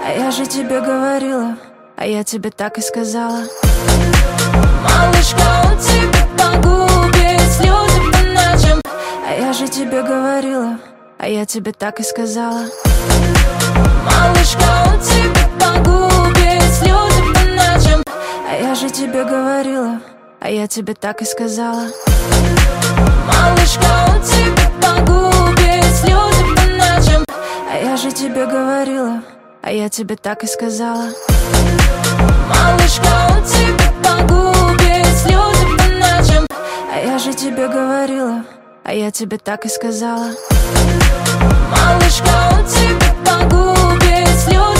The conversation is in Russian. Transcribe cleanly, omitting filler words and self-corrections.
А я же тебе говорила, а я тебе так и сказала. Малышка, он тебя погубит, слезы по ночам. А я же тебе говорила, а я тебе так и сказала. Малышка, он тебя погубит, слезы по ночам. А я же тебе говорила, а я тебе так и сказала. Малышка, он тебя погубит, слезы по ночам. А я же тебе говорила, а я тебе так и сказала. Малышка, он тебя погубит, слезы по ночам. А я же тебе говорила, а я тебе так и сказала. Малышка, он тебя погубит, слезы.